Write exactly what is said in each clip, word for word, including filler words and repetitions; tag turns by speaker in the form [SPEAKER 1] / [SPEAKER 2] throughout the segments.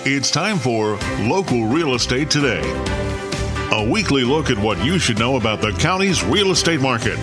[SPEAKER 1] It's time for Local Real Estate Today, a weekly look at what you should know about the county's real estate market.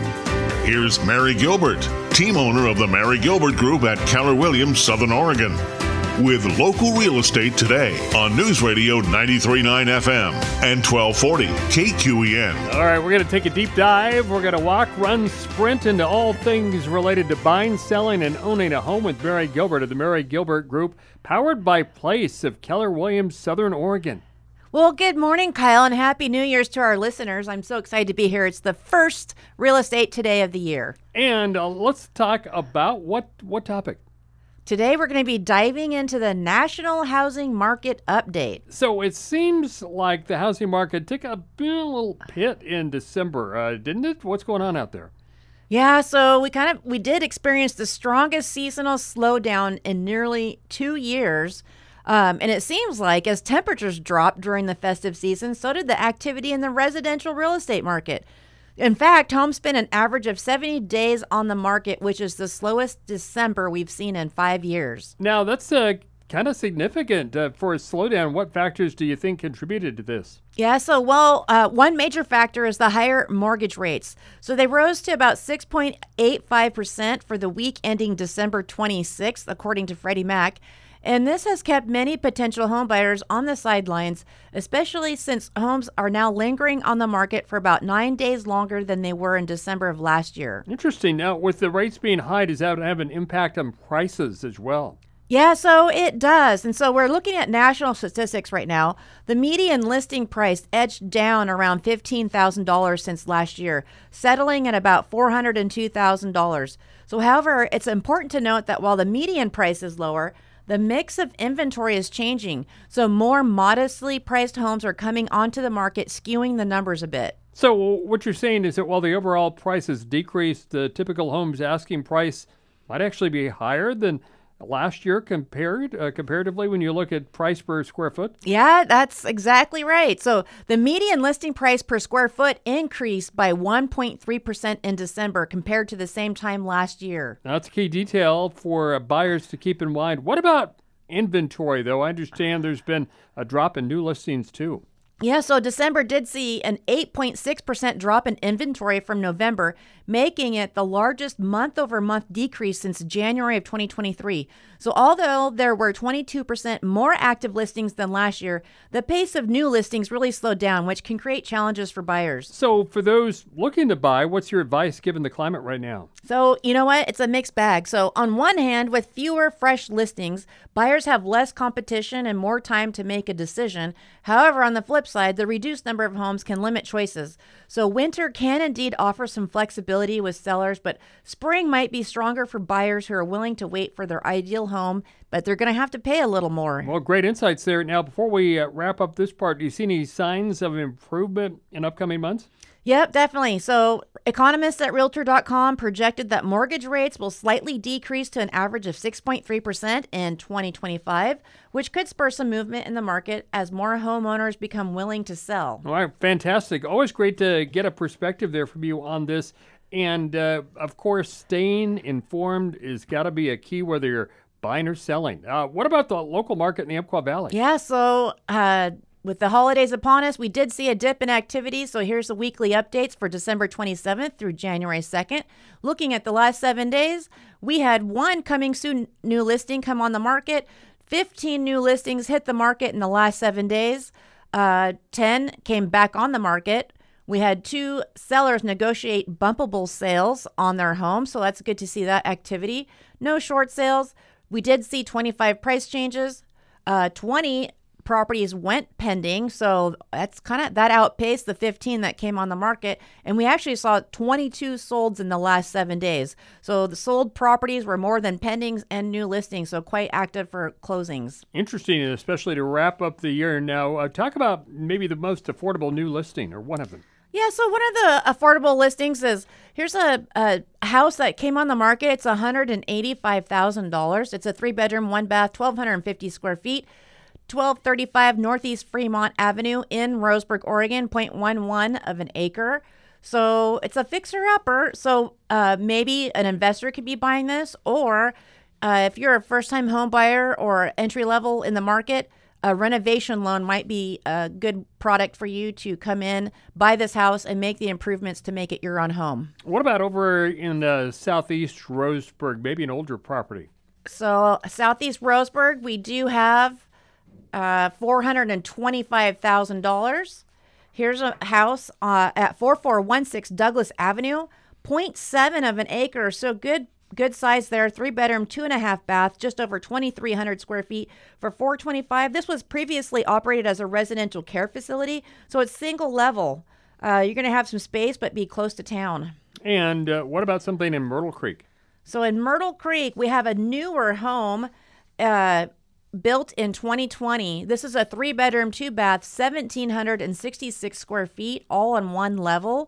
[SPEAKER 1] Here's Mary Gilbert, team owner of the Mary Gilbert Group at Keller Williams, Southern Oregon, with Local Real Estate Today on News Radio ninety-three point nine F M and twelve forty K Q E N.
[SPEAKER 2] All right, we're going to take a deep dive. We're going to walk, run, sprint into all things related to buying, selling, and owning a home with Mary Gilbert of the Mary Gilbert Group, powered by Place of Keller Williams, Southern Oregon.
[SPEAKER 3] Well, good morning, Kyle, and Happy New Year's to our listeners. I'm so excited to be here. It's the first Real Estate Today of the year.
[SPEAKER 2] And uh, let's talk about what, what topic?
[SPEAKER 3] Today, we're going to be diving into the National Housing Market Update.
[SPEAKER 2] So it seems like the housing market took a bit, a little hit in December, uh, didn't it? What's going on out there?
[SPEAKER 3] Yeah, so we kind of we did experience the strongest seasonal slowdown in nearly two years. Um, and it seems like as temperatures dropped during the festive season, so did the activity in the residential real estate market. In fact, homes spent an average of seventy days on the market, which is the slowest December we've seen in five years.
[SPEAKER 2] Now, that's uh, kind of significant uh, for a slowdown. What factors do you think contributed to this?
[SPEAKER 3] Yeah, so, well, uh, one major factor is the higher mortgage rates. So they rose to about six point eight five percent for the week ending December twenty-sixth, according to Freddie Mac. And this has kept many potential home buyers on the sidelines, especially since homes are now lingering on the market for about nine days longer than they were in December of last year.
[SPEAKER 2] Interesting. Now, with the rates being high, does that have an impact on prices as well?
[SPEAKER 3] Yeah, so it does. And so we're looking at national statistics right now. The median listing price edged down around fifteen thousand dollars since last year, settling at about four hundred two thousand dollars. So however, it's important to note that while the median price is lower, the mix of inventory is changing, so more modestly priced homes are coming onto the market, skewing the numbers a bit.
[SPEAKER 2] So what you're saying is that while the overall price has decreased, the typical home's asking price might actually be higher than last year compared uh, comparatively when you look at price per square foot?
[SPEAKER 3] Yeah, that's exactly right. So the median listing price per square foot increased by one point three percent in December compared to the same time last year.
[SPEAKER 2] Now, that's a key detail for uh, buyers to keep in mind. What about inventory, though? I understand there's been a drop in new listings, too.
[SPEAKER 3] Yeah, so December did see an eight point six percent drop in inventory from November, making it the largest month-over-month decrease since January of twenty twenty-three. So although there were twenty-two percent more active listings than last year, the pace of new listings really slowed down, which can create challenges for buyers.
[SPEAKER 2] So for those looking to buy, what's your advice given the climate right now?
[SPEAKER 3] So, you know what? It's a mixed bag. So on one hand, with fewer fresh listings, buyers have less competition and more time to make a decision. However, on the flip side, the reduced number of homes can limit choices. So winter can indeed offer some flexibility with sellers, but spring might be stronger for buyers who are willing to wait for their ideal home, but they're going to have to pay a little more.
[SPEAKER 2] Well, great insights there. Now, before we uh, wrap up this part, do you see any signs of improvement in upcoming months?
[SPEAKER 3] Yep, definitely. So economists at Realtor dot com projected that mortgage rates will slightly decrease to an average of six point three percent in twenty twenty-five, which could spur some movement in the market as more homeowners become willing to sell.
[SPEAKER 2] All right, fantastic. Always great to get a perspective there from you on this. And, uh, of course, staying informed is got to be a key, whether you're buying or selling. Uh, what about the local market in the Umpqua Valley?
[SPEAKER 3] Yeah, so uh, with the holidays upon us, we did see a dip in activity. So here's the weekly updates for December twenty-seventh through January second. Looking at the last seven days, we had one coming soon new listing come on the market. fifteen new listings hit the market in the last seven days. Uh, ten came back on the market. We had two sellers negotiate bumpable sales on their home, so that's good to see that activity. No short sales. We did see twenty-five price changes. Uh, twenty properties went pending, so that's kind of that outpaced the fifteen that came on the market. And we actually saw twenty-two solds in the last seven days. So the sold properties were more than pendings and new listings, so quite active for closings.
[SPEAKER 2] Interesting, and especially to wrap up the year. Now, uh, talk about maybe the most affordable new listing, or one of them.
[SPEAKER 3] Yeah, so one of the affordable listings is, here's a, a house that came on the market. It's one hundred eighty-five thousand dollars. It's a three-bedroom, one-bath, twelve fifty square feet, twelve thirty-five Northeast Fremont Avenue in Roseburg, Oregon, zero point one one of an acre. So it's a fixer-upper. So uh, maybe an investor could be buying this, or Uh, if you're a first-time home buyer or entry level in the market, a renovation loan might be a good product for you to come in, buy this house, and make the improvements to make it your own home.
[SPEAKER 2] What about over in uh, southeast Roseburg, maybe an older property?
[SPEAKER 3] So southeast Roseburg, we do have uh, four hundred twenty-five thousand dollars. Here's a house uh, at forty-four sixteen Douglas Avenue, zero point seven of an acre, so good good size there. Three bedroom, two and a half bath, just over twenty-three hundred square feet for four twenty-five. This was previously operated as a residential care facility, so it's single level. Uh, you're going to have some space, but be close to town.
[SPEAKER 2] And uh, what about something in Myrtle Creek?
[SPEAKER 3] So in Myrtle Creek, we have a newer home uh, built in twenty twenty. This is a three bedroom, two bath, one thousand seven hundred sixty-six square feet, all on one level.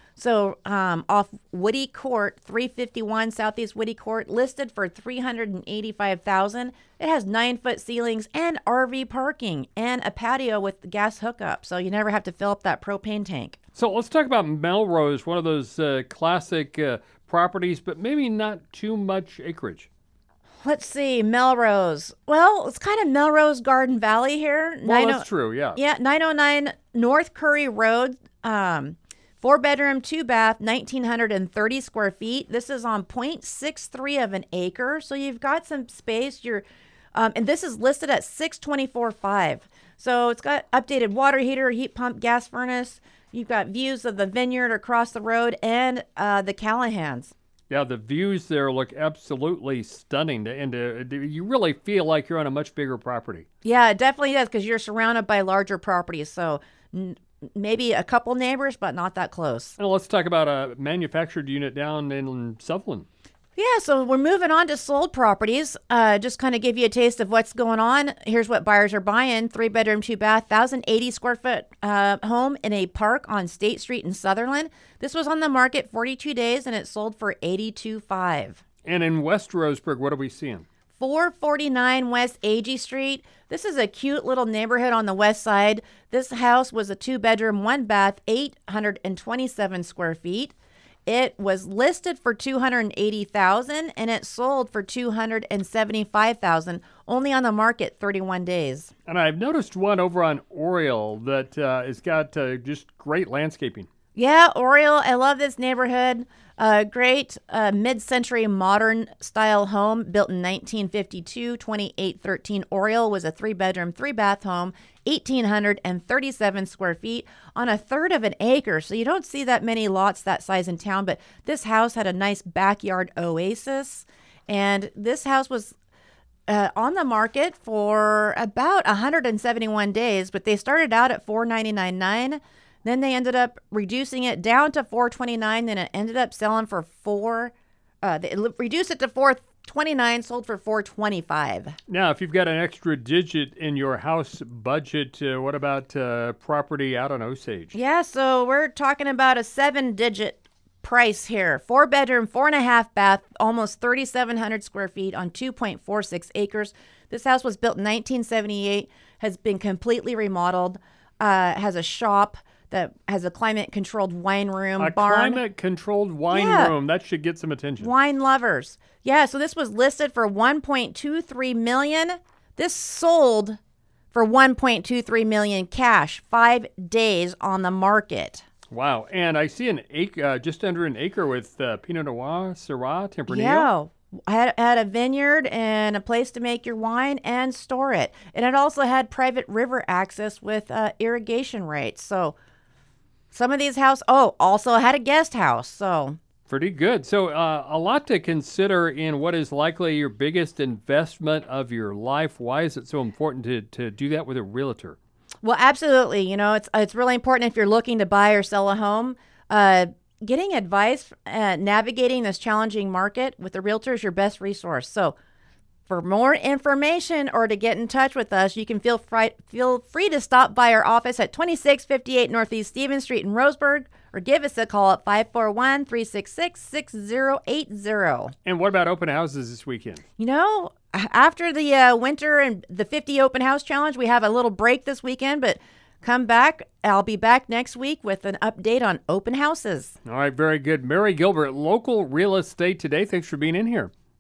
[SPEAKER 3] So um, off Woody Court, three fifty-one Southeast Woody Court, listed for three hundred eighty-five thousand dollars. It has nine foot ceilings and R V parking and a patio with gas hookup, so you never have to fill up that propane tank.
[SPEAKER 2] So let's talk about Melrose, one of those uh, classic uh, properties, but maybe not too much acreage.
[SPEAKER 3] Let's see, Melrose. Well, it's kind of Melrose Garden Valley here.
[SPEAKER 2] Well, that's true, yeah.
[SPEAKER 3] Yeah, nine oh nine North Curry Road. Um, Four bedroom, two bath, one thousand nine hundred thirty square feet. This is on zero point six three of an acre. So you've got some space. You're, um, and this is listed at six twenty-four five. So it's got updated water heater, heat pump, gas furnace. You've got views of the vineyard across the road and uh, the Callahans.
[SPEAKER 2] Yeah, the views there look absolutely stunning. And uh, you really feel like you're on a much bigger property.
[SPEAKER 3] Yeah, it definitely does, because you're surrounded by larger properties. So n- maybe a couple neighbors, but not that close.
[SPEAKER 2] Now let's talk about a manufactured unit down in Sutherland.
[SPEAKER 3] Yeah, so we're moving on to sold properties. Uh, just kind of give you a taste of what's going on. Here's what buyers are buying. Three bedroom, two bath, one thousand eighty square foot uh, home in a park on State Street in Sutherland. This was on the market forty-two days, and it sold for eighty-two five.
[SPEAKER 2] And in West Roseburg, what are we seeing?
[SPEAKER 3] four forty-nine West Agee Street. This is a cute little neighborhood on the west side. This house was a two bedroom, one bath, eight hundred twenty-seven square feet. It was listed for two hundred eighty thousand dollars and it sold for two hundred seventy-five thousand dollars, only on the market thirty-one days.
[SPEAKER 2] And I've noticed one over on Oriole that uh, has got uh, just great landscaping.
[SPEAKER 3] Yeah, Oriole, I love this neighborhood. Uh, great uh, mid-century modern style home built in nineteen fifty-two, twenty-eight thirteen Oriole was a three-bedroom, three-bath home, one thousand eight hundred thirty-seven square feet on a third of an acre. So you don't see that many lots that size in town, but this house had a nice backyard oasis. And this house was uh, on the market for about one hundred seventy-one days, but they started out at four ninety-nine nine. Then they ended up reducing it down to four twenty-nine. Then it ended up selling for four. Uh, they reduced it to four twenty-nine, sold for four twenty-five.
[SPEAKER 2] Now, if you've got an extra digit in your house budget, uh, what about uh, property out on Osage?
[SPEAKER 3] Yeah, so we're talking about a seven-digit price here. Four bedroom, four and a half bath, almost thirty-seven hundred square feet on two point four six acres. This house was built in nineteen seventy-eight, has been completely remodeled, uh, has a shop that has a climate-controlled wine room,
[SPEAKER 2] a
[SPEAKER 3] barn.
[SPEAKER 2] climate-controlled wine
[SPEAKER 3] Yeah.
[SPEAKER 2] room. That should get some attention.
[SPEAKER 3] Wine lovers. Yeah, so this was listed for one point two three million dollars. This sold for one point two three million dollars cash, five days on the market.
[SPEAKER 2] Wow. And I see an acre, uh, just under an acre with uh, Pinot Noir, Syrah, Tempranillo.
[SPEAKER 3] Yeah. Had, had a vineyard and a place to make your wine and store it. And it also had private river access with uh, irrigation rates. So some of these houses, oh, also had a guest house. So
[SPEAKER 2] pretty good. So uh, a lot to consider in what is likely your biggest investment of your life. Why is it so important to, to do that with a realtor?
[SPEAKER 3] Well, absolutely. You know, it's it's really important if you're looking to buy or sell a home. Uh, getting advice, uh, navigating this challenging market with a realtor is your best resource. So for more information or to get in touch with us, you can feel free, feel free to stop by our office at twenty-six fifty-eight Northeast Stevens Street in Roseburg, or give us a call at five four one, three six six, six zero eight zero.
[SPEAKER 2] And what about open houses this weekend?
[SPEAKER 3] You know, after the uh, winter and the fifty Open House Challenge, we have a little break this weekend, but come back. I'll be back next week with an update on open houses.
[SPEAKER 2] All right, very good. Mary Gilbert, Local Real Estate Today. Thanks for being in here.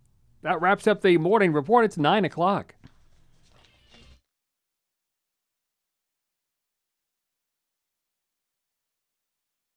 [SPEAKER 2] that wraps up the morning report. It's nine o'clock.